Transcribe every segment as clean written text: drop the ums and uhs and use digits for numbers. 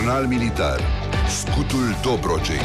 Jurnal militar. Scutul Dobrogei.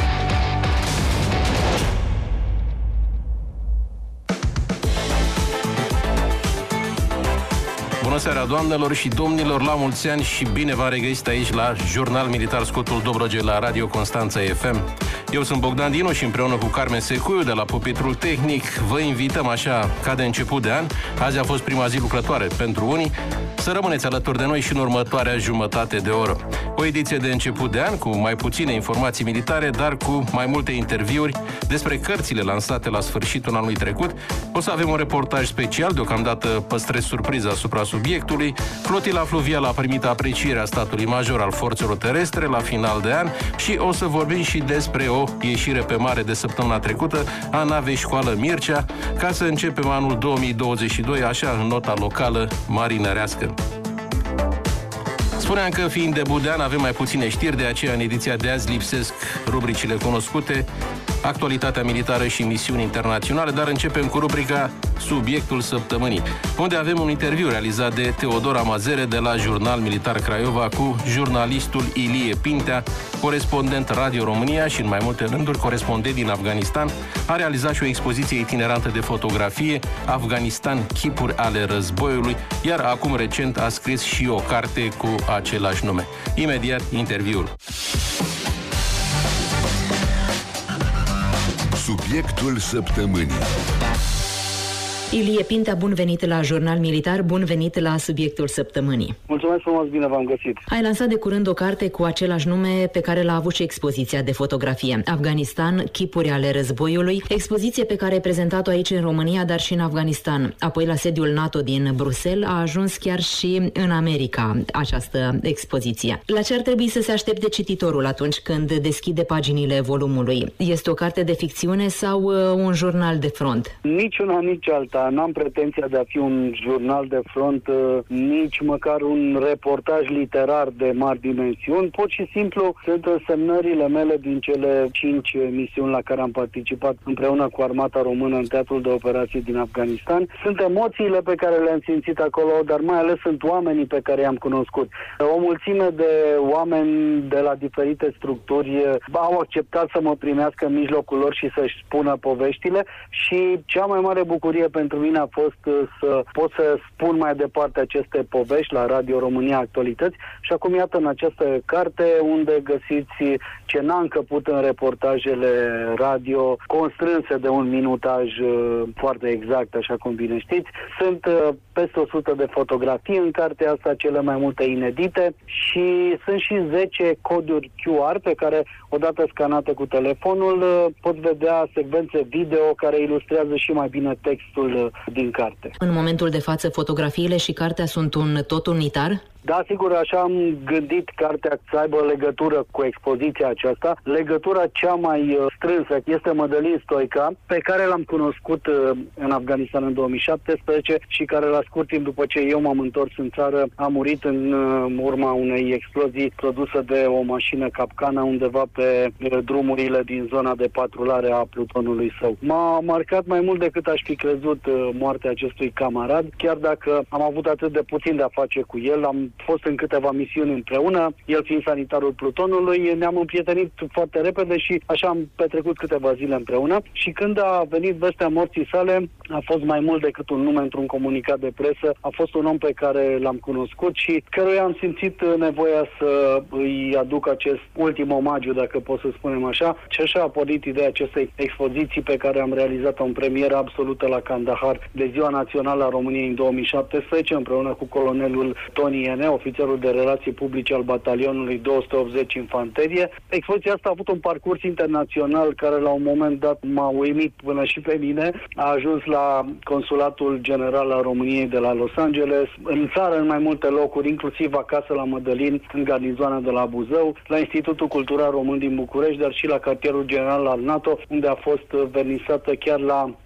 Bună seara, doamnelor și domnilor, la mulți ani și bine v-am regăsit aici la Jurnal Militar Scutul Dobrogei la Radio Constanța FM. Eu sunt Bogdan Dinu și împreună cu Carmen Secuiu de la pupitrul tehnic vă invităm așa ca de început de an. Azi a fost prima zi lucrătoare pentru unii. Să rămâneți alături de noi și în următoarea jumătate de oră. O ediție de început de an cu mai puține informații militare, dar cu mai multe interviuri despre cărțile lansate la sfârșitul anului trecut. O să avem un reportaj special, deocamdată păstrez surpriza asupra subiectului. Flotila fluvială a primit aprecierea statului major al forțelor terestre la final de an și o să vorbim și despre o ieșire pe mare de săptămâna trecută a navei școală Mircea, ca să începem anul 2022 așa în nota locală marinărească. Spuneam că fiind debut de an avem mai puține știri, de aceea în ediția de azi lipsesc rubricile cunoscute, actualitatea militară și misiuni internaționale, dar începem cu rubrica Subiectul Săptămânii, unde avem un interviu realizat de Teodora Mazere de la Jurnal Militar Craiova cu jurnalistul Ilie Pintea, corespondent Radio România și în mai multe rânduri corespondent din Afganistan. A realizat și o expoziție itinerantă de fotografie, Afganistan, chipuri ale războiului, iar acum recent a scris și o carte cu același nume. Imediat interviul. Subiectul Săptămânii. Ilie Pintea, bun venit la Jurnal Militar, bun venit la Subiectul Săptămânii. Mulțumesc frumos, bine v-am găsit. Ai lansat de curând o carte cu același nume pe care l-a avut și expoziția de fotografie, Afganistan, chipuri ale războiului, expoziție pe care ai prezentat-o aici în România, dar și în Afganistan. Apoi la sediul NATO din Bruxelles a ajuns chiar și în America această expoziție. La ce ar trebui să se aștepte cititorul atunci când deschide paginile volumului? Este o carte de ficțiune sau un jurnal de front? Nici una, nici alta. N-am pretenția de a fi un jurnal de front, nici măcar un reportaj literar de mari dimensiuni. Pur și simplu sunt însemnările mele din cele 5 misiuni la care am participat împreună cu Armata Română în teatrul de operații din Afganistan. Sunt emoțiile pe care le-am simțit acolo, dar mai ales sunt oamenii pe care i-am cunoscut. O mulțime de oameni de la diferite structuri au acceptat să mă primească în mijlocul lor și să-și spună poveștile și cea mai mare bucurie pentru mine a fost să pot să spun mai departe aceste povești la Radio România Actualități și acum iată în această carte unde găsiți ce n-am încăput în reportajele radio constrânse de un minutaj foarte exact, așa cum bine știți. Sunt peste 100 de fotografii în cartea asta, cele mai multe inedite și sunt și 10 coduri QR pe care, odată scanate cu telefonul, poți vedea secvențe video care ilustrează și mai bine textul din carte. În momentul de față, fotografiile și cartea sunt un tot unitar? Da, sigur, așa am gândit cartea să aibă legătură cu expoziția aceasta. Legătura cea mai strânsă este Mădălin Stoica, pe care l-am cunoscut în Afganistan în 2017 și care la scurt timp după ce eu m-am întors în țară a murit în urma unei explozii produsă de o mașină capcană undeva pe drumurile din zona de patrulare a plutonului său. M-a marcat mai mult decât aș fi crezut moartea acestui camarad, chiar dacă am avut atât de puțin de a face cu el. Am fost în câteva misiuni împreună, el fiind sanitarul plutonului, ne-am împrietenit foarte repede și așa am petrecut câteva zile împreună și când a venit vestea morții sale, a fost mai mult decât un nume într-un comunicat de presă, a fost un om pe care l-am cunoscut și căruia am simțit nevoia să îi aduc acest ultim omagiu, dacă pot să spunem așa, și așa a pornit ideea acestei expoziții pe care am realizat-o în premieră absolută la Kandahar de Ziua Națională a României în 2017, împreună cu colonelul Tony Ene, ofițerul de relații publice al batalionului 280 Infanterie. Expoziția asta a avut un parcurs internațional care la un moment dat m-a uimit până și pe mine. A ajuns la Consulatul General al României de la Los Angeles, în țară în mai multe locuri, inclusiv acasă la Mădălin, în garnizoana de la Buzău, la Institutul Cultural Român din București, dar și la cartierul general al NATO, unde a fost vernisată chiar la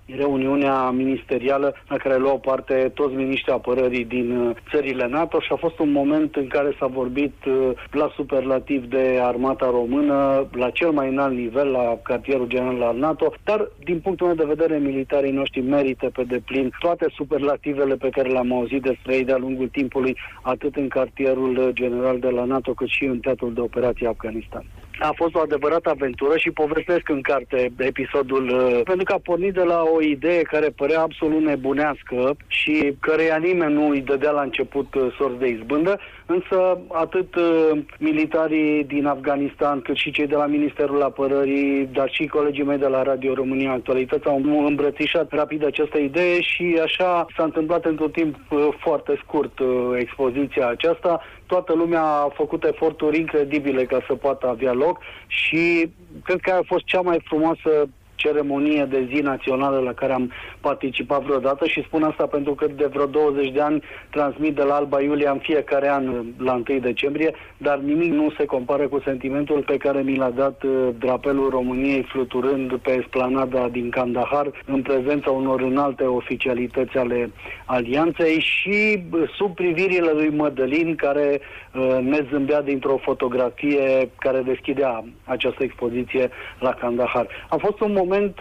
reuniunea ministerială la care luau parte toți miniștrii apărării din țările NATO și a fost un moment în care s-a vorbit la superlativ de armata română, la cel mai înalt nivel, la cartierul general al NATO, dar din punctul meu de vedere militarii noștri merită pe deplin toate superlativele pe care le-am auzit despre ei de-a lungul timpului, atât în cartierul general de la NATO cât și în teatrul de operații Afganistan. A fost o adevărată aventură și povestesc în carte episodul, pentru că a pornit de la o idee care părea absolut nebunească și căreia nimeni nu îi dădea la început sorți de izbândă, însă atât militarii din Afganistan, cât și cei de la Ministerul Apărării, dar și colegii mei de la Radio România Actualități au îmbrățișat rapid această idee și așa s-a întâmplat într-un timp foarte scurt expoziția aceasta. Toată lumea a făcut eforturi incredibile ca să poată avea loc și cred că a fost cea mai frumoasă ceremonie de zi națională la care am participat vreodată și spun asta pentru că de vreo 20 de ani transmit de la Alba Iulia în fiecare an la 1 decembrie, dar nimic nu se compară cu sentimentul pe care mi l-a dat drapelul României fluturând pe esplanada din Kandahar în prezența unor înalte oficialități ale alianței și sub privirile lui Mădălin care ne zâmbea dintr-o fotografie care deschidea această expoziție la Kandahar. A fost un moment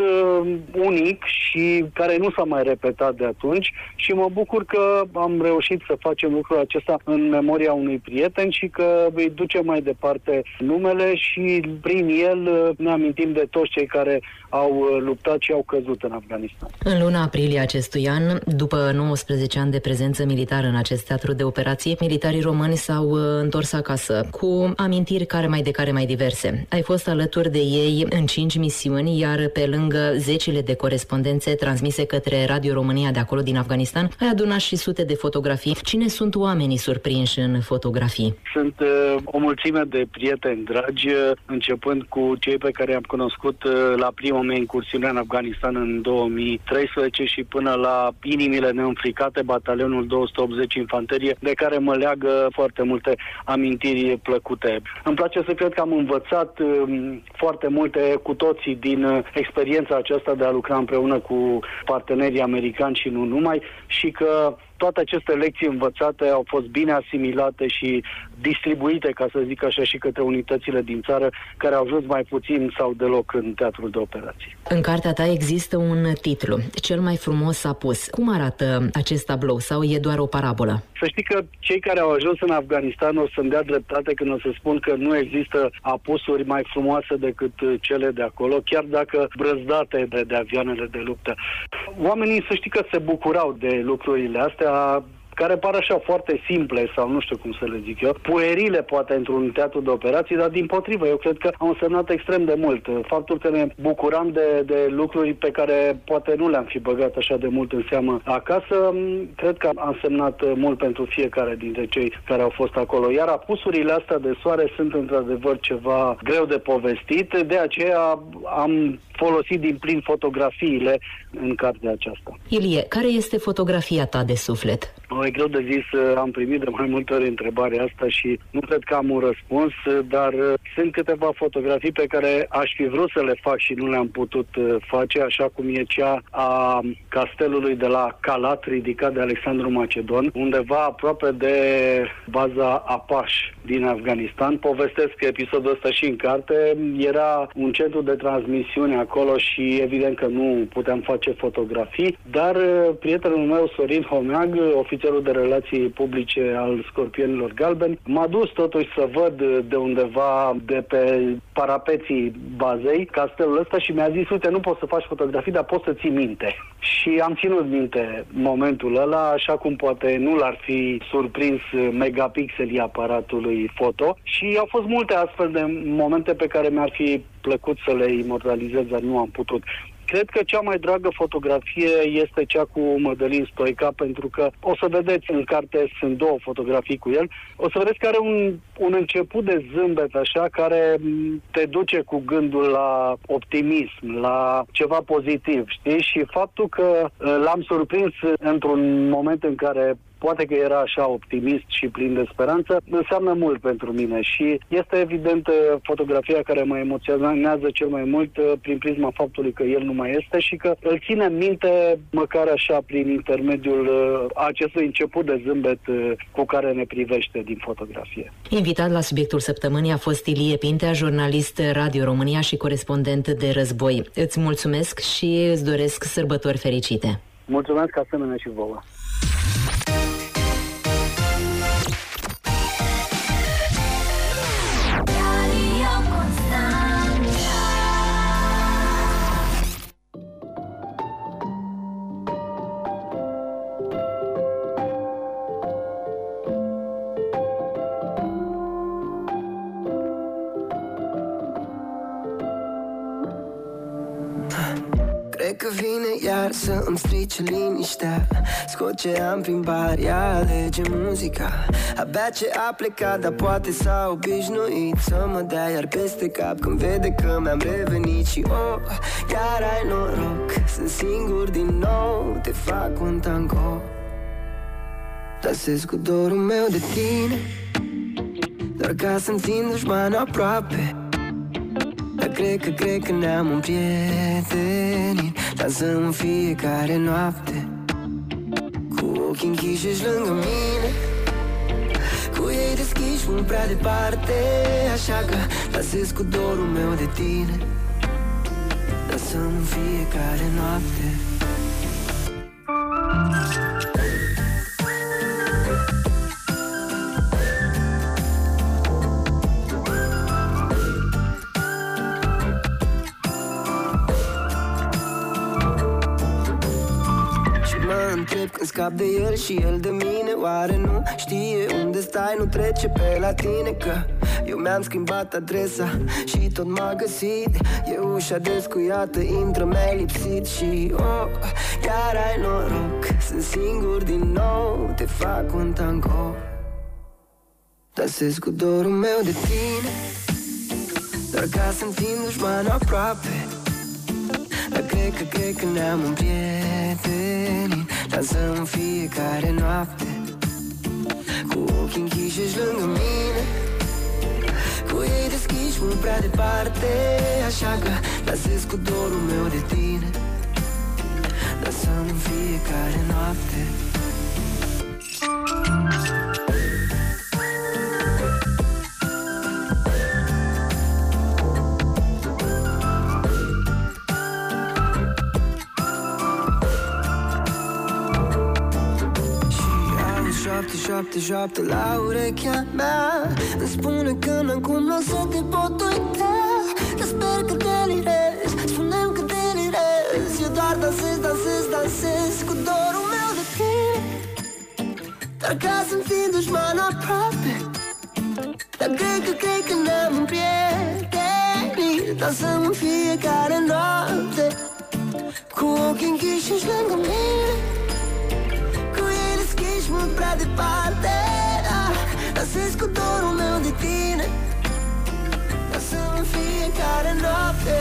unic și care nu s-a mai repetat de atunci și mă bucur că am reușit să facem lucrul acesta în memoria unui prieten și că îi ducem mai departe numele și prin el ne amintim de toți cei care au luptat și au căzut în Afganistan. În luna aprilie acestui an, după 19 ani de prezență militară în acest teatru de operații, militarii români s-au întors acasă cu amintiri care mai diverse. Ai fost alături de ei în 5 misiuni, iar pe lângă zecile de corespondențe transmise către Radio România de acolo din Afganistan, ai adunat și sute de fotografii. Cine sunt oamenii surprinși în fotografii? Sunt o mulțime de prieteni dragi, începând cu cei pe care i-am cunoscut la prima mea incursiune în Afganistan în 2013 și până la inimile neînfricate, batalionul 280 Infanterie, de care mă leagă foarte multe amintiri plăcute. Îmi place să cred că am învățat foarte multe cu toții din experiența aceasta de a lucra împreună cu partenerii americani și nu numai, și că toate aceste lecții învățate au fost bine asimilate și distribuite, ca să zic așa, și către unitățile din țară care au ajuns mai puțin sau deloc în teatrul de operații. În cartea ta există un titlu, Cel mai frumos apus. Cum arată acest tablou sau e doar o parabolă? Să știi că cei care au ajuns în Afganistan o să-mi dea dreptate când o să spun că nu există apusuri mai frumoase decât cele de acolo, chiar dacă brăzdate de avioanele de luptă. Oamenii, să știi că se bucurau de lucrurile astea, care par așa foarte simple sau nu știu cum să le zic eu, puerile poate într-un teatru de operații, dar dimpotrivă, eu cred că au însemnat extrem de mult. Faptul că ne bucuram de lucruri pe care poate nu le-am fi băgat așa de mult în seamă acasă, cred că a însemnat mult pentru fiecare dintre cei care au fost acolo. Iar apusurile astea de soare sunt într-adevăr ceva greu de povestit, de aceea am folosit din plin fotografiile în cartea aceasta. Ilie, care este fotografia ta de suflet? E greu de zis, am primit de mai multe ori întrebarea asta și nu cred că am un răspuns, dar sunt câteva fotografii pe care aș fi vrut să le fac și nu le-am putut face, așa cum e cea a castelului de la Calat, ridicat de Alexandru Macedon, undeva aproape de baza Apaș din Afganistan. Povestesc episodul ăsta și în carte. Era un centru de transmisiune acolo și evident că nu puteam face fotografii, dar prietenul meu, Sorin Homeag, ofițerul de relații publice al Scorpienilor Galbeni, m-a dus totuși să văd de undeva de pe parapeții bazei castelul ăsta și mi-a zis, uite, nu poți să faci fotografii, dar poți să ții minte. Și am ținut minte momentul ăla, așa cum poate nu l-ar fi surprins megapixelii aparatului foto, și au fost multe astfel de momente pe care mi-ar fi plăcut să le imortalizez, dar nu am putut. Cred că cea mai dragă fotografie este cea cu Mădălin Stoica, pentru că o să vedeți în carte, sunt 2 fotografii cu el, o să vedeți că are un început de zâmbet așa, care te duce cu gândul la optimism, la ceva pozitiv, știi? Și faptul că l-am surprins într-un moment în care poate că era așa optimist și plin de speranță, înseamnă mult pentru mine și este evident fotografia care mă emoționează cel mai mult prin prisma faptului că el nu mai este și că îl ține în minte măcar așa prin intermediul acestui început de zâmbet cu care ne privește din fotografie. Invitat la subiectul săptămânii a fost Ilie Pintea, jurnalist Radio România și corespondent de război. Îți mulțumesc și îți doresc sărbători fericite. Mulțumesc asemenea și vouă. Cred că vine iar să îmi strice liniștea. Scot ce am prin bar, ea alege muzica. Abia ce a plecat, dar poate s-a obișnuit să mă dea iar peste cap când vede că mi-am revenit. Și chiar ai noroc, sunt singur din nou, te fac un tango. Dansez cu dorul meu de tine, doar ca să-mi țin dușmanul aproape. Dar cred că ne-am împrietenit. Dansăm în fiecare noapte, cu ochii închiși ești lângă mine, cu ei deschiși mult prea departe. Așa că dansez cu dorul meu de tine. Dansăm în fiecare noapte. Când scap de el și el de mine, oare nu știe unde stai, nu trece pe la tine? Că eu mi-am schimbat adresa și tot m-a găsit. E ușa descuiată, intră, mi-ai lipsit. Și chiar ai noroc, sunt singur din nou, te fac un tango. Dansez cu dorul meu de tine, doar ca să-mi țin dușmanul aproape. Dar cred că ne-am împrietenit. Dansăm în fiecare noapte, cu ochii închiși ești lângă mine, cu ei deschiși mult prea departe. Așa că dansez cu dorul meu de tine. Dansăm în fiecare noapte. Șoapte la urechea mea, îmi spune că n-acum nu o să te pot uita. Că sper că delirez, spune-mi că delirez. Eu doar dansez cu dorul meu de tine, doar ca să-mi țin dușmanul aproape. Dar cred că ne-am împrietenit. Dansăm în fiecare noapte, cu ochii închiși ești lângă mine, mult prea departe. Dansez cu dorul meu de tine. Dansăm în fiecare noapte.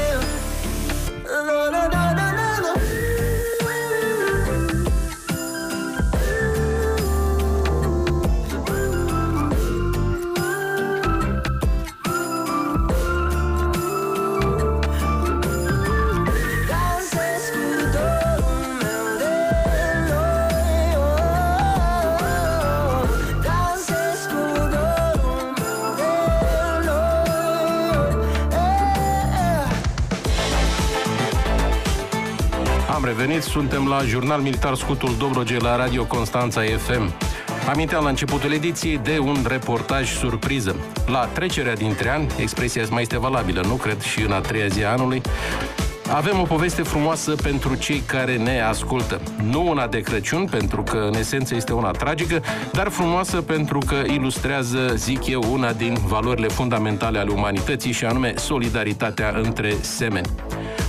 Revenit, suntem la Jurnal Militar Scutul Dobrogei la Radio Constanța FM. Aminteam la începutul ediției de un reportaj surpriză. La trecerea dintre ani, expresia mai este valabilă, nu cred, și în a treia zi a anului, avem o poveste frumoasă pentru cei care ne ascultă. Nu una de Crăciun, pentru că în esență este una tragică, dar frumoasă pentru că ilustrează, zic eu, una din valorile fundamentale ale umanității și anume solidaritatea între semeni.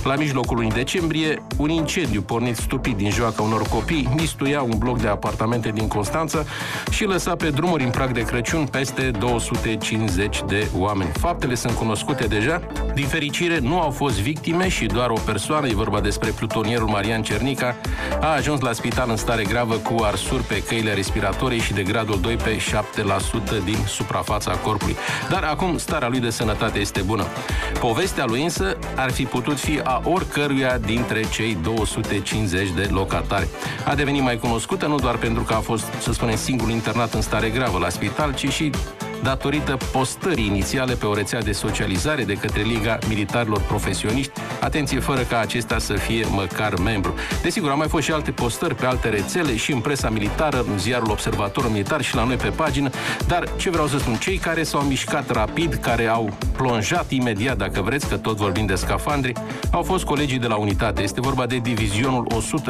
La mijlocul lunii decembrie, un incendiu pornit stupid din joaca unor copii mistuia un bloc de apartamente din Constanța și lăsa pe drumuri în prag de Crăciun peste 250 de oameni. Faptele sunt cunoscute deja. Din fericire, nu au fost victime și doar o persoană, e vorba despre plutonierul Marian Cernica, a ajuns la spital în stare gravă cu arsuri pe căile respiratorii și de gradul 2 pe 7% din suprafața corpului. Dar acum starea lui de sănătate este bună. Povestea lui însă ar fi putut fi a oricăruia dintre cei 250 de locatari. A devenit mai cunoscută nu doar pentru că a fost, să spunem, singurul internat în stare gravă la spital, ci și datorită postării inițiale pe o rețea de socializare de către Liga Militarilor Profesioniști, atenție, fără ca acesta să fie măcar membru. Desigur, au mai fost și alte postări pe alte rețele, și în presa militară, în ziarul Observatorul Militar și la noi pe pagină, dar ce vreau să spun, cei care s-au mișcat rapid, care au plonjat imediat, dacă vreți, că tot vorbim de scafandri, au fost colegii de la unitate. Este vorba de divizionul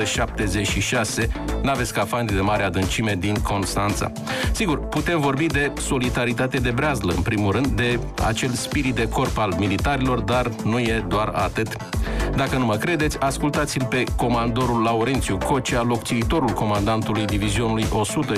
176, nave scafandri de mare adâncime din Constanța. Sigur, putem vorbi de solidaritate de breazlă, în primul rând, de acel spirit de corp al militarilor, dar nu e doar atât. Dacă nu mă credeți, ascultați-l pe comandorul Laurențiu Cocea, locțiitorul comandantului divizionului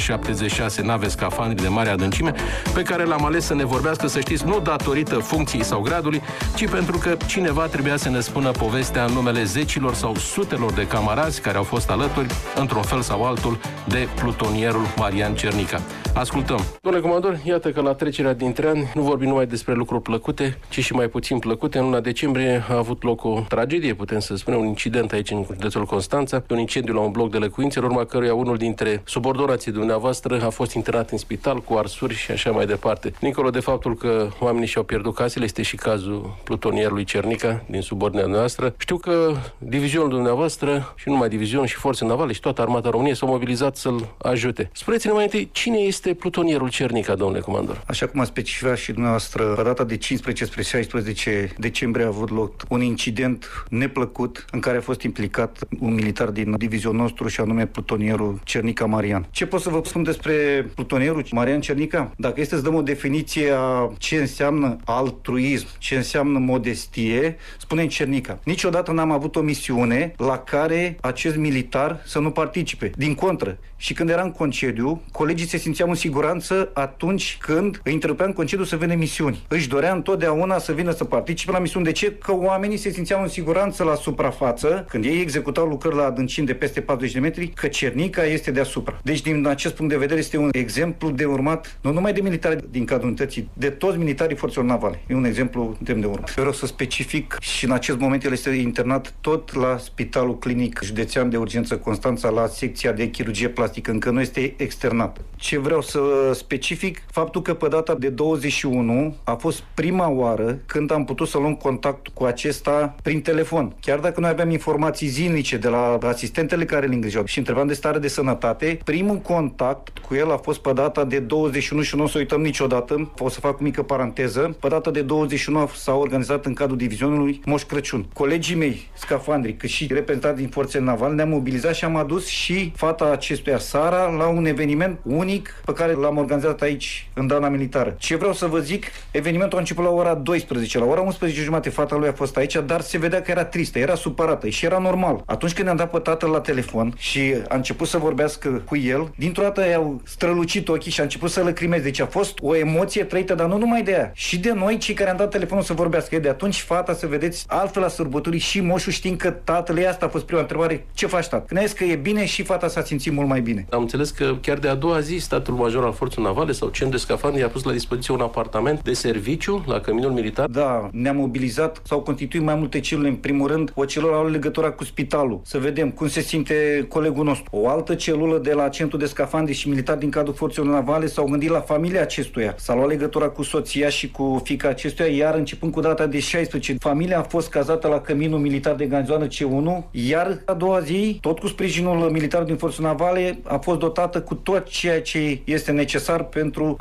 176 nave scafandri de mare adâncime, pe care l-am ales să ne vorbească, să știți, nu datorită funcției sau gradului, ci pentru că cineva trebuia să ne spună povestea în numele zecilor sau sutelor de camarazi care au fost alături, într-un fel sau altul, de plutonierul Marian Cernica. Ascultăm. Domnule comandor, iată că la trecerea dintre ani nu vorbim numai despre lucruri plăcute, ci și mai puțin plăcute. În luna decembrie a avut loc o tragedie, putem să spunem, un incident aici în județul Constanța, un incendiu la un bloc de locuințe, în urma căruia unul dintre subordonații dumneavoastră a fost internat în spital cu arsuri și așa mai departe. Dincolo de faptul că oamenii și-au pierdut casele, este și cazul plutonierului Cernica din subordinea noastră. Știu că divizionul dumneavoastră și numai divizion și forțe navale și toată armata României s-au mobilizat să-l ajute. Spuneți-ne mai întâi, cine este plutonierul Cernica, domnule comandor? Așa cum a specificat și dumneavoastră, pe data de 15 spre 16 decembrie a avut loc un incident neplăcut în care a fost implicat un militar din divizionul nostru și anume plutonierul Cernica Marian. Ce pot să vă spun despre plutonierul Marian Cernica? Dacă este să dăm o definiție a ce înseamnă altruism, ce înseamnă modestie, spunem Cernica. Niciodată n-am avut o misiune la care acest militar să nu participe. Din contră, și când era în concediu, colegii se simțeau în siguranță atunci când îi întrerupeam în concediu să vină misiuni. Își dorea întotdeauna să vină să participe la misiuni. De ce? Că oamenii se simțeau în siguranță la suprafață, când ei executau lucrări la adâncimi de peste 40 de metri, că Cernica este deasupra. Deci, din acest punct de vedere, este un exemplu de urmat, nu numai de militari din cadrul unității, de toți militarii forțelor navale. E un exemplu demn de urmat. Vreau să specific și în acest moment el este internat tot la Spitalul Clinic Județean de Urgență Constanța, la secția de chirurgie plastică, încă nu este externat. Ce vreau să specific, faptul că pe data de 21 a fost prima oară când am putut să luăm contact cu acesta prin telefon. Chiar dacă noi aveam informații zilnice de la asistentele care îl îngrijeau și întrebam de stare de sănătate, primul contact cu el a fost pe data de 21 și nu o să uităm niciodată. O să fac o mică paranteză. Pe data de 21 s-a organizat în cadrul divizionului Moș Crăciun. Colegii mei, scafandri, cât și reprezentanți din forțele navale, ne-am mobilizat și am adus și fata acestuia, Sara, la un eveniment unic pe care l-am organizat aici, în Dana Militară. Ce vreau să vă zic, evenimentul a început la ora 12. La ora 11:30 fata lui a fost aici, dar se vedea că era tristă, era supărată și era normal. Atunci când ne-am dat pe tatăl la telefon și a început să vorbească cu el, dintr-o dată i-au strălucit ochii și a început să lăcrimeze. Deci a fost o emoție trăită, dar nu numai de ea, și de noi, cei care am dat telefonul să vorbească. De atunci fata, să vedeți, altfel la sărbătorii și moșul, știind că tatăl ei, asta a fost prima întrebare: ce faci, tată? Când a zis că e bine, și fata s-a simțit mult mai bine. Am înțeles că chiar de a doua zi statul major al forțelor navale sau centru de scafandri a pus la dispoziție un apartament de serviciu la căminul militar. Da, ne-am mobilizat, s-au constituit mai multe celule. În primul rând, o celulă are legătura cu spitalul, să vedem cum se simte colegul nostru. O altă celulă de la centru de scafandri și militar din cadrul forțelor navale s-au gândit la familia acestuia. S-a luat legătura cu soția și cu fiica acestuia, iar începând cu data de 16, familia a fost cazată la căminul militar de garnizoană C1, iar a doua zi, tot cu sprijinul militar din forțele navale, a fost dotată cu tot ceea ce este necesar pentru a locui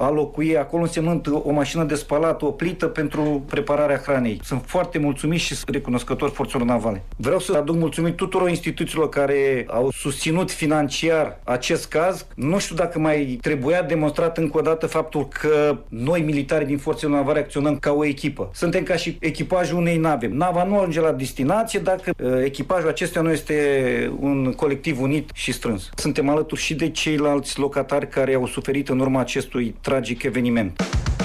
trebuie acolo însemnând o mașină de spălat, o plită pentru prepararea hranei. Sunt foarte mulțumit și recunoscător forțelor navale. Vreau să aduc mulțumiri tuturor instituțiilor care au susținut financiar acest caz. Nu știu dacă mai trebuia demonstrat încă o dată faptul că noi, militari din forțele navale, acționăm ca o echipă. Suntem ca și echipajul unei nave. Nava nu ajunge la destinație dacă echipajul acesta nu este un colectiv unit și strâns. Suntem alături și de ceilalți locatari care au suferit în urma acestui tragic eveniment.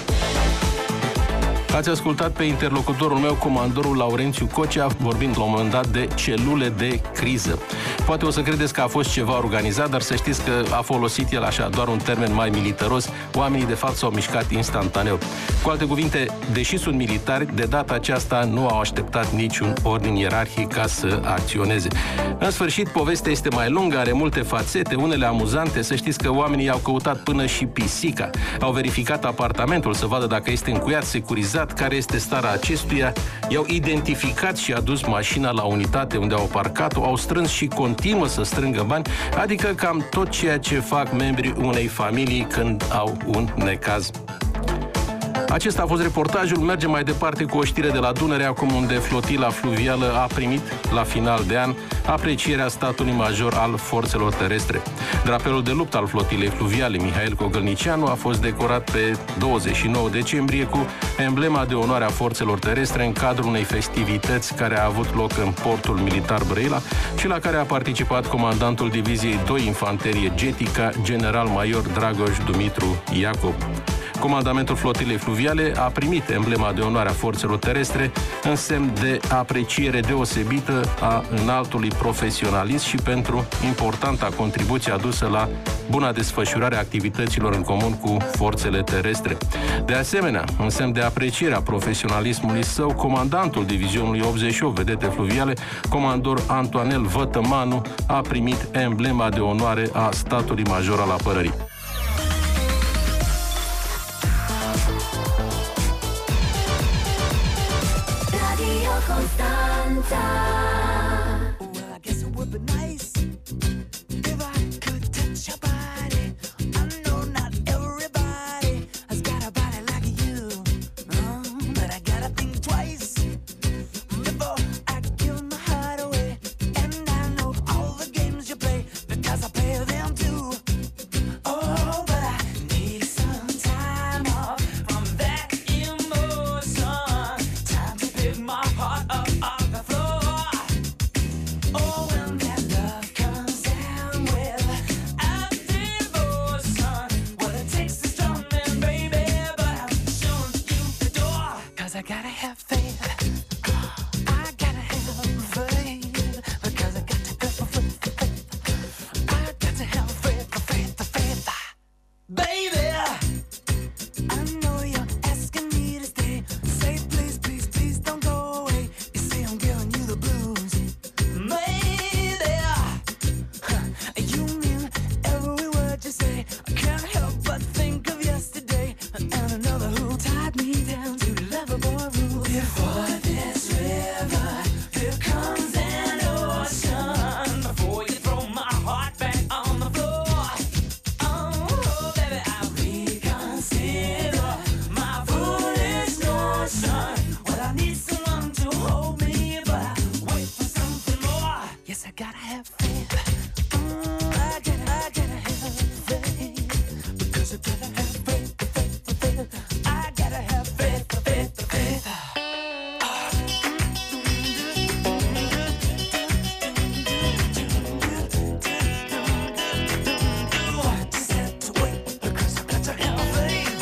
Ați ascultat pe interlocutorul meu, comandorul Laurențiu Cocea, vorbind la un moment dat de celule de criză. Poate o să credeți că a fost ceva organizat, dar să știți că a folosit el așa, doar un termen mai militaros. Oamenii, de fapt, s-au mișcat instantaneu. Cu alte cuvinte, deși sunt militari, de data aceasta nu au așteptat niciun ordin ierarhic ca să acționeze. În sfârșit, povestea este mai lungă, are multe fațete, unele amuzante. Să știți că oamenii au căutat până și pisica. Au verificat apartamentul să vadă dacă este încuiat, securizat, care este starea acestuia, i-au identificat și adus mașina la unitate unde au parcat-o, au strâns și continuă să strângă bani, adică cam tot ceea ce fac membrii unei familii când au un necaz. Acesta a fost reportajul. Mergem mai departe cu o știre de la Dunăre, acum unde flotila fluvială a primit, la final de an, aprecierea statului major al forțelor terestre. Drapelul de luptă al flotilei fluviale Mihail Cogălnicianu a fost decorat pe 29 decembrie cu emblema de onoare a forțelor terestre în cadrul unei festivități care a avut loc în portul militar Brăila și la care a participat comandantul diviziei 2 Infanterie Getica, general-major Dragoș Dumitru Iacob. Comandamentul flotilei fluviale a primit emblema de onoare a forțelor terestre în semn de apreciere deosebită a înaltului profesionalism și pentru importanta contribuție adusă la buna desfășurare a activităților în comun cu forțele terestre. De asemenea, în semn de apreciere a profesionalismului său, comandantul divizionului 88 vedete fluviale, comandor Antoanel Vătămanu, a primit emblema de onoare a statului major al apărării. Well, I guess it would be nice if I could touch your body. I know not everybody has got a body like you, but I gotta think twice before I give my heart away. And I know all the games you play because I play them too. Oh, but I need some time off from that emotion. Time to pick my heart up off the floor. Oh, when that love comes down with a devotion, well, it takes a strong man, baby, but I'm showing you the door. 'Cause I gotta have faith. I gotta have faith. Because I got to have faith. I got to have faith. Baby, I know you're asking me to stay. Say please, please, please don't go away. You see I'm giving you the blues. Maybe you mean every word you say. I can't help but think of yesterday and another who tied me down to Loverboy rules. Before this river, here comes an ocean. Before you throw my heart back on the floor. Oh, baby, I'll reconsider my foolish notion. Well, I need someone to hold me, but I wait for something more. Yes, I gotta have faith. I gotta have faith. Because I gotta have faith. I gotta have faith. Just have to wait because I got to have faith.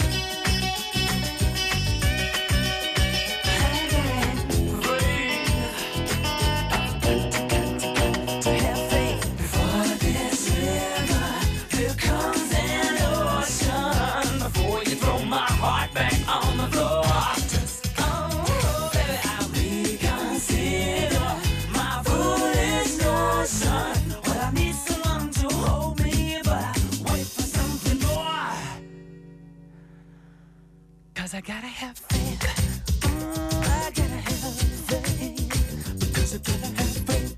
To have faith. Before this river, here comes an ocean. Before you throw my heart back on the floor. Oh, baby, I'll reconsider my foolish notion. Well, I need someone to hold me, but I wait for something more. 'Cause I gotta have faith. I gotta have faith. Because I gotta have faith.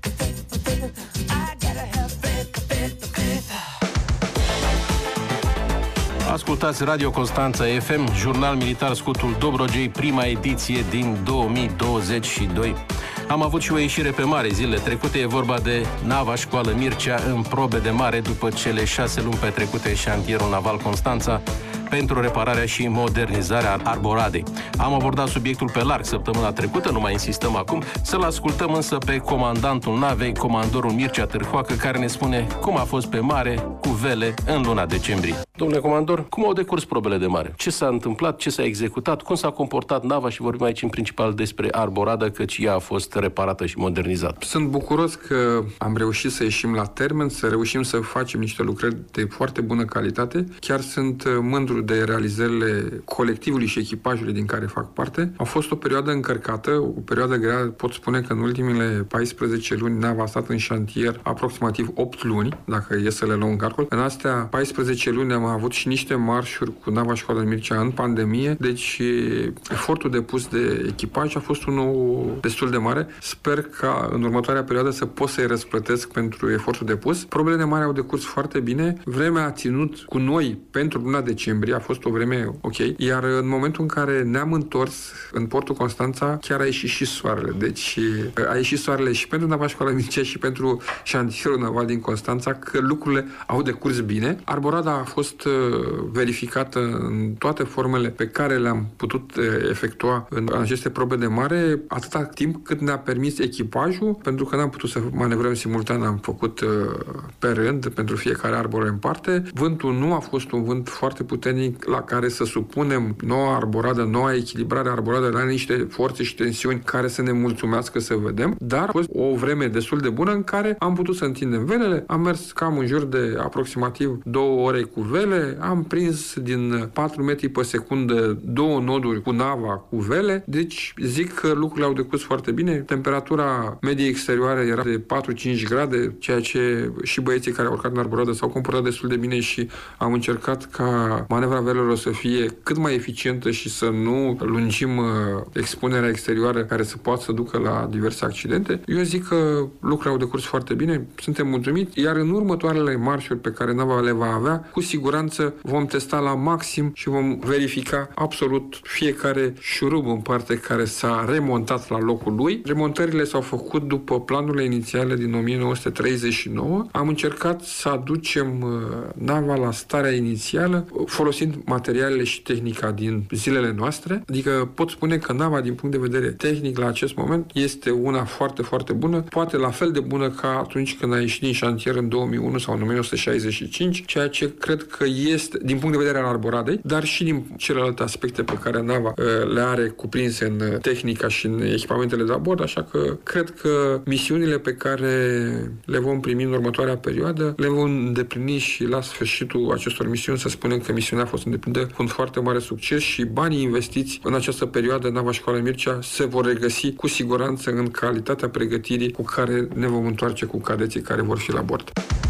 I gotta have faith. Ascultați Radio Constanța FM, Jurnal Militar Scutul Dobrogei, prima ediție din 2022. Am avut și o ieșire pe mare zilele trecute, e vorba de nava Școală Mircea în probe de mare după cele 6 luni petrecute în șantierul naval Constanța pentru repararea și modernizarea arboradei. Am abordat subiectul pe larg săptămâna trecută, nu mai insistăm acum, să-l ascultăm însă pe comandantul navei, comandorul Mircea Târhoacă, care ne spune cum a fost pe mare cu vele în luna decembrie. Domnule comandor, cum au decurs probele de mare? Ce s-a întâmplat, ce s-a executat, cum s-a comportat nava și vorbim aici în principal despre arboradă, căci ea a fost reparată și modernizată. Sunt bucuros că am reușit să ieșim la termen, să reușim să facem niște lucrări de foarte bună calitate. Chiar sunt mândru de realizările colectivului și echipajului din care fac parte. A fost o perioadă încărcată, o perioadă grea. Pot spune că în ultimele 14 luni nava a stat în șantier aproximativ 8 luni, dacă e să le luăm în calcul. În astea 14 luni am avut și niște marșuri cu nava Școală Mircea în pandemie, deci efortul depus de echipaj a fost unul destul de mare. Sper ca în următoarea perioadă să pot să-i răsplătesc pentru efortul depus. Probele de mare au decurs foarte bine. Vremea a ținut cu noi pentru luna decembrie, a fost o vreme ok, iar în momentul în care ne-am întors în portul Constanța, chiar a ieșit și soarele. Deci a ieșit soarele și pentru nava Școală Mircea și pentru șantierul naval din Constanța, că lucrurile au decurs bine. Arborada a fost verificată în toate formele pe care le-am putut efectua în aceste probe de mare, atâta timp cât ne-a permis echipajul, pentru că n-am putut să manevrăm simultan, am făcut pe rând pentru fiecare arbore în parte. Vântul nu a fost un vânt foarte puternic la care să supunem noua arboradă, noua echilibrare a arboradă la niște forțe și tensiuni care să ne mulțumească să vedem, dar a fost o vreme destul de bună în care am putut să întindem velele, am mers cam în jur de aproximativ 2 ore cu vele, am prins din 4 metri pe secundă 2 noduri cu nava cu vele, deci zic că lucrurile au decurs foarte bine. Temperatura medie exterioară era de 4-5 grade, ceea ce și băieții care au urcat în arboradă s-au comportat destul de bine și am încercat ca manevra velelor să fie cât mai eficientă și să nu lungim expunerea exterioară care să poată să ducă la diverse accidente. Eu zic că lucrurile au decurs foarte bine, suntem mulțumiți, iar în următoarele marșuri pe care nava le va avea, cu siguranță vom testa la maxim și vom verifica absolut fiecare șurub în parte care s-a remontat la locul lui. Remontările s-au făcut după planurile inițiale din 1939. Am încercat să aducem nava la starea inițială folosind materialele și tehnica din zilele noastre. Adică pot spune că nava din punct de vedere tehnic la acest moment este una foarte, foarte bună, poate la fel de bună ca atunci când a ieșit din șantier în 2001 sau în 1965, ceea ce cred că este din punct de vedere al arboradei, dar și din celelalte aspecte pe care nava le are cuprinse în tehnica și în echipamentele de la bord, așa că cred că misiunile pe care le vom primi în următoarea perioadă le vom îndeplini și la sfârșitul acestor misiuni să spunem că misiunea a fost îndeplinită cu un foarte mare succes și banii investiți în această perioadă nava Școală Mircea se vor regăsi cu siguranță în calitatea pregătirii cu care ne vom întoarce cu cadeții care vor fi la bord.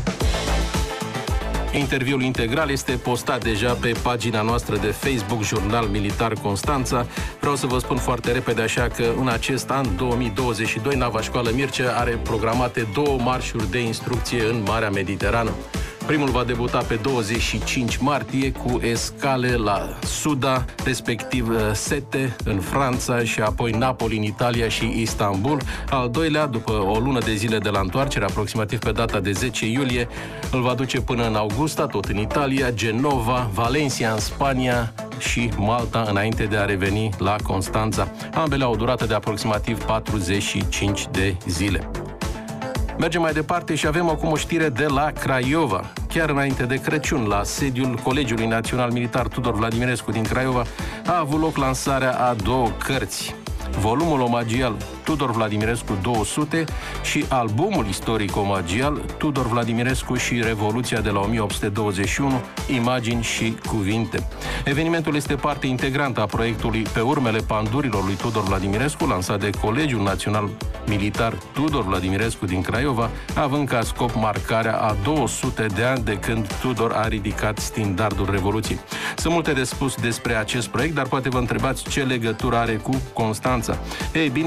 Interviul integral este postat deja pe pagina noastră de Facebook, Jurnal Militar Constanța. Vreau să vă spun foarte repede așa că în acest an, 2022, nava Școală Mircea are programate 2 marșuri de instrucție în Marea Mediterană. Primul va debuta pe 25 martie cu escale la Suda, respectiv Sete în Franța și apoi Napoli în Italia și Istanbul. Al doilea, după o lună de zile de la întoarcere, aproximativ pe data de 10 iulie, îl va duce până în Augusta, tot în Italia, Genova, Valencia în Spania și Malta, înainte de a reveni la Constanța. Ambele au o durată de aproximativ 45 de zile. Mergem mai departe și avem acum o știre de la Craiova. Chiar înainte de Crăciun, la sediul Colegiului Național Militar Tudor Vladimirescu din Craiova, a avut loc lansarea a 2 cărți. Volumul omagial Tudor Vladimirescu 200 și albumul istoric omagial Tudor Vladimirescu și Revoluția de la 1821, imagini și cuvinte. Evenimentul este parte integrantă a proiectului Pe urmele pandurilor lui Tudor Vladimirescu, lansat de Colegiul Național Militar Tudor Vladimirescu din Craiova, având ca scop marcarea a 200 de ani de când Tudor a ridicat standardul Revoluției. Sunt multe de spus despre acest proiect, dar poate vă întrebați ce legătură are cu Constanța. Ei bine, alături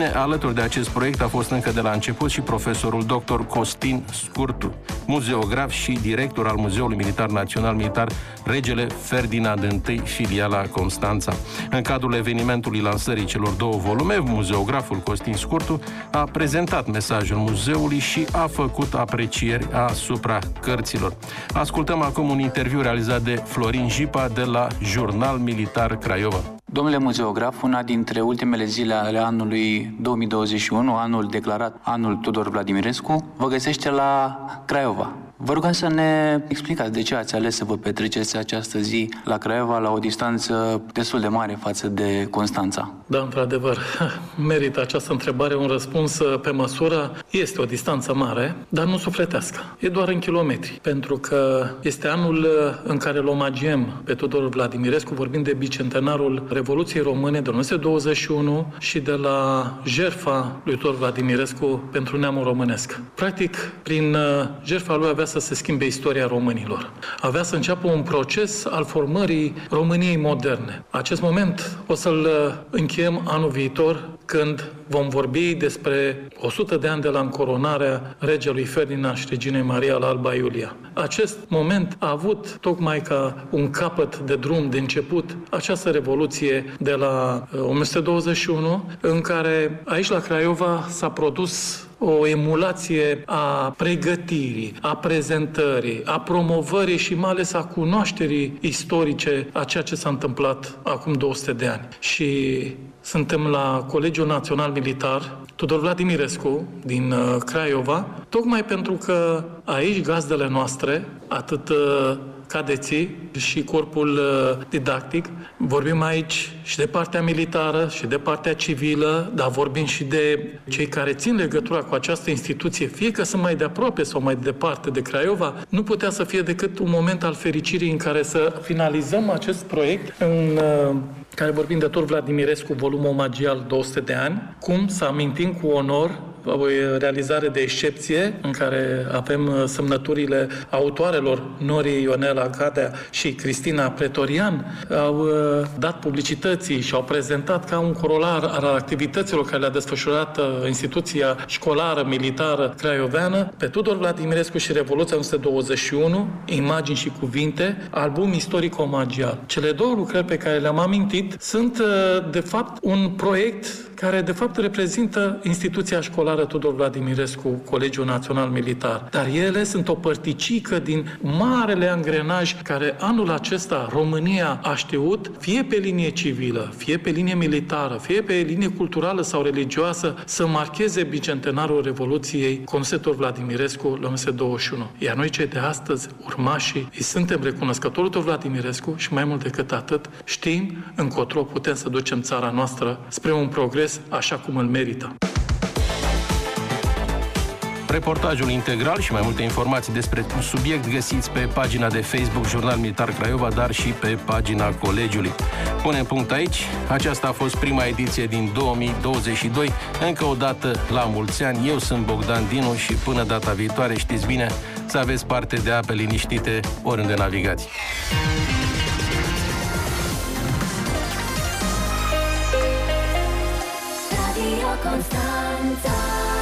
alături de acest proiect a fost încă de la început și profesorul dr. Costin Scurtu, muzeograf și director al Muzeului Militar Național Militar Regele Ferdinand I, filiala Constanța. În cadrul evenimentului lansării celor două volume, muzeograful Costin Scurtu a prezentat mesajul muzeului și a făcut aprecieri asupra cărților. Ascultăm acum un interviu realizat de Florin Jipa de la Jurnal Militar Craiova. Domnule muzeograf, una dintre ultimele zile ale anului 2021, anul declarat anul Tudor Vladimirescu, vă găsește la Craiova. Vă rugăm să ne explicați de ce ați ales să vă petreceți această zi la Craiova, la o distanță destul de mare față de Constanța. Da, într-adevăr, merită această întrebare un răspuns pe măsură. Este o distanță mare, dar nu sufletească. E doar în kilometri, pentru că este anul în care îl omagiem pe Tudor Vladimirescu, vorbind de bicentenarul Revoluției Române de 1921 și de la jertfa lui Tudor Vladimirescu pentru neamul românesc. Practic, prin jertfa lui avea să se schimbe istoria românilor. Avea să înceapă un proces al formării României moderne. Acest moment o să-l încheiem anul viitor, când vom vorbi despre 100 de ani de la încoronarea regelui Ferdinand și reginei Maria la Alba Iulia. Acest moment a avut tocmai ca un capăt de drum de început această revoluție de la 1921, în care aici la Craiova s-a produs o emulație a pregătirii, a prezentării, a promovării și mai ales a cunoașterii istorice a ceea ce s-a întâmplat acum 200 de ani. Și suntem la Colegiul Național Militar Tudor Vladimirescu din Craiova, tocmai pentru că aici gazdele noastre, atât cadeții și corpul didactic, vorbim aici și de partea militară și de partea civilă, dar vorbim și de cei care țin legătura cu această instituție, fie că sunt mai de aproape sau mai departe de Craiova, nu putea să fie decât un moment al fericirii în care să finalizăm acest proiect în care vorbim de Tudor Vladimirescu, volumul omagial 200 de ani, cum să amintim cu onor o realizare de excepție în care avem semnăturile autoarelor Nori Ionela Cadea și Cristina Pretorian, au dat publicității și au prezentat ca un corolar al activităților care le-a desfășurat instituția școlară militară craioveană pe Tudor Vladimirescu și Revoluția 1921, imagini și cuvinte, album istoric omagial. Cele două lucrări pe care le-am amintit sunt de fapt un proiect care de fapt reprezintă instituția școlară Tudor Vladimirescu, Colegiul Național Militar. Dar ele sunt o părticică din marele angrenaj care anul acesta România a știut, fie pe linie civilă, fie pe linie militară, fie pe linie culturală sau religioasă, să marcheze bicentenarul Revoluției Tudor Vladimirescu la 1921. Iar noi cei de astăzi, urmașii, îi suntem recunoscători Tudor Vladimirescu și mai mult decât atât, știm încotro putem să ducem țara noastră spre un progres așa cum îl merită. Reportajul integral și mai multe informații despre subiect găsiți pe pagina de Facebook Jurnal Militar Craiova, dar și pe pagina Colegiului. Punem punct aici. Aceasta a fost prima ediție din 2022. Încă o dată la mulți ani. Eu sunt Bogdan Dinu și până data viitoare, știți bine, să aveți parte de ape liniștite oriunde navigați. Radio Constanța.